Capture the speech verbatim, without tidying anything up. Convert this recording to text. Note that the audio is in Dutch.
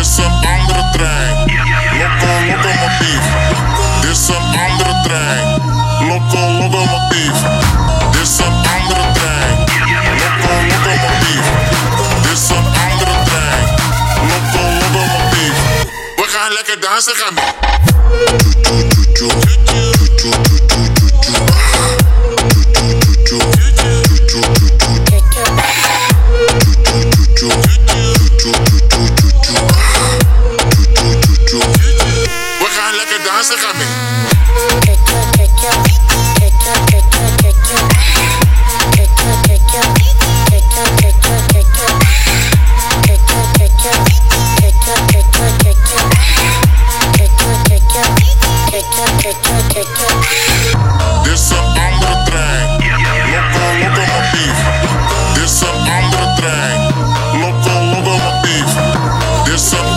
Dit is een andere trein. Loco, locomotief. Dit is een andere trein. Loco, locomotief. Dit is een andere trein. Loco, locomotief. Dit is een andere trein. Loco, locomotief. We gaan lekker dansen, gaan we. We gaan lekker dansen, gaan we. Dit is een andere trein. Loco, locomotief. Dit is een andere trein. Loco, locomotief. Dit is een